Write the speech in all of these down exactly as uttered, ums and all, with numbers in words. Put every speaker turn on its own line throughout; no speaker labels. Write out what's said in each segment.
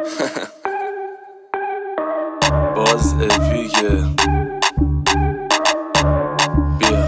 باز اپیکه بیا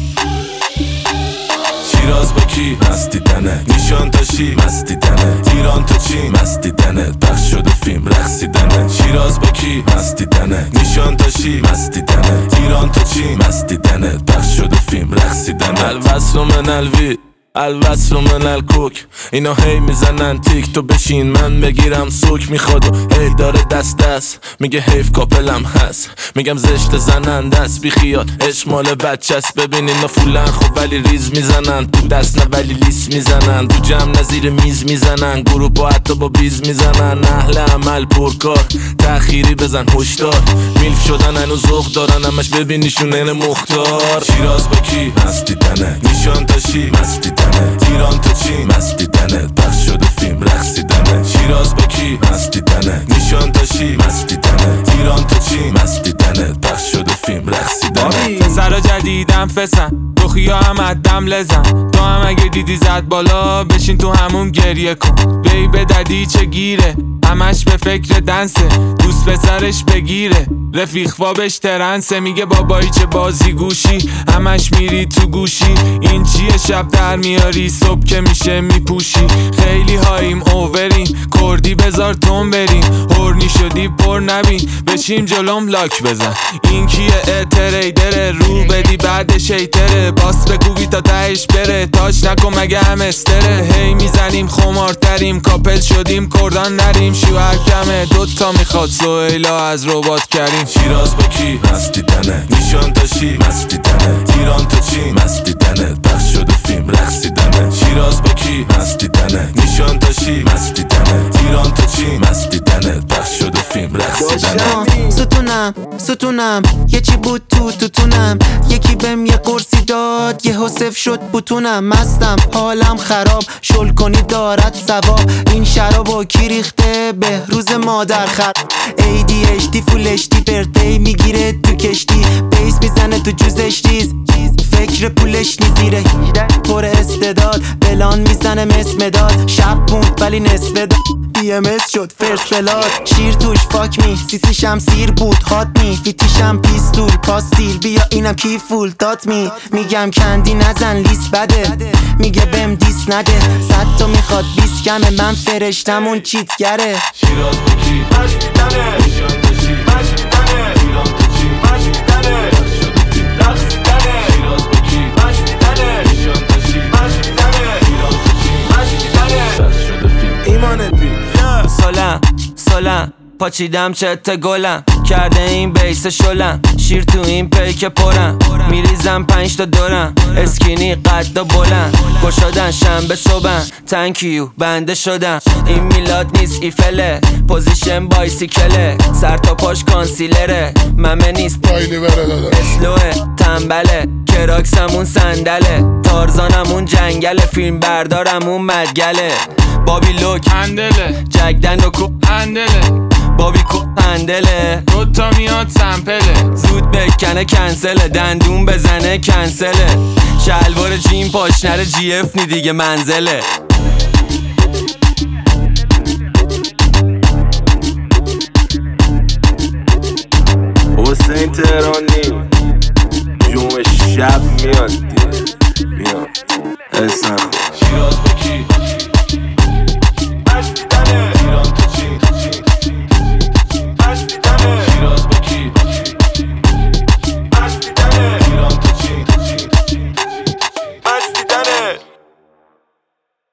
شیراز با کی؟ مستی دنه نیشان تاشی مستی دنه ایران تو چی؟ مستی دنه پخش شده فیلم رقصیدنه شیراز با کی؟ مستی دنه نیشان تاشی مستی دنه ایران تو چی؟ مستی دنه پخش شده فیلم رقصیدنه الوصل من الوی الوصل من الکوک اینا هی میزنن تیک تو بشین من بگیرم سوک میخواد و هی داره دست دست میگه حیف کاپلم هست میگم زشت زنن دست بی خیال اشمال بچه است ببین اینا فولن خب ولی ریز میزنن تو دست نه ولی لیس میزنن تو جمع نظیر میز میزنن گروه با حتی با بیز میزنن اهل عمل پرکار تأخیری بزن هشدار میلف شدن هنو ذوق دارن همش ببینیشون این مختار شیراز با کی؟ مستی دنه نیشان تاشی مستی ایران تو چی؟ مستی دنه پخش شده فیلم رقصیدنه شیراز با کی؟ مستی دنه نیشان تاشی مستی دنه ایران تو چی؟ مستی دنه پخش شده فیلم رقصیدنه
پسرا جدیدم فسن روخیا هم ادم لزن تو هم اگه دیدی زد بالا بشین تو همون گریه کن بی به ددی چه گیره همش به فکر دنسه دوست پسرش بگیره رفیق فابش ترنسه میگه بابایی چه بازی گوشی همش میری تو گوشی این چیه شب در میاری صبح که میشه میپوشی خیلی هاییم اووریم کردی بذار تون بریم هورنی شدی پر نبین بشیم جلوم لاک بزن این کیه اتریدره رو بدی بعد شیتره باس بگوی تا تهش بره تاش نکن مگه هم استره هی میزنیم خمارتریم کاپل شدیم کردان نریم شوهر کمه دوتا میخواد سویلا از ربات کریم
شیراز با کی؟ مستی دنه نیشان تاشی مستی دنه ایران تو چی؟ مستی دنه پخش شده فیلم رقصیدنه شیراز با کی؟ مستی دنه نیشان تاشی مستی دنه ایران تو چی؟ مستی دنه پخش شده فیلم رقصیدنه
ستونم ستونم یه چی بود تو توتونم یکی بهم یه قرصی داد یه حسف شد بوتونم مستم حالم خراب شل کنی دارد ثواب این شرابو کی ریخته به روز مادر خر ای دی اچ دی فول اچ دی برتی میگیره تو کشتی بیس میزنه تو جوزش ریز فکر پولش نیزیره پر استعداد بلان میزنه مثل مداد شب موند ولی نصف داد بی ام اس شد فرست بلاد شیر توش فاک می سیسیشم سیر بود هات می فیتیشم پیستول پاستیل بیا اینم کی فول دات می میگم کندی نزن لیست بده میگه بهم دیس نده صد تا میخواد بیس کمه من فرشتم اون چیتگره
شیراز با کی؟ مستی دنه نیشان تاشی مستی دنه ایران تو چی؟ مستی دنه پخش شده فیلم رقصیدنه شیراز با کی؟ مستی دنه نیشان تاشی مستی دنه ایران تو چی؟ مستی دنه پخش شده فیلم ایمان اپیک
سلام سلام پاچیدم چت گلم کرده این بیس شلم شیر تو این پیک پرم میریزم پنج تا دورم اسکینی قد و بلند گشادن شنبه صبحم تنکیو بنده شدم این میلاد نیست ایفله پوزیشن بایسیکله سر تا پاش کانسیلره ممه نیست اسلوه تنبله کراکسمون صندله تارزانمون جنگله فیلم بردارمون مدگله بابی لوک
هندله
جگدن و کو
هندله
بابی کو هندله
دوتا میاد سمپله
زود بکنه کنسله دندون بزنه کنسله شلوار جیم پاشنر جی اف نی دیگه منزله
حسین تهرانی جمعه شب میاد میاد اسم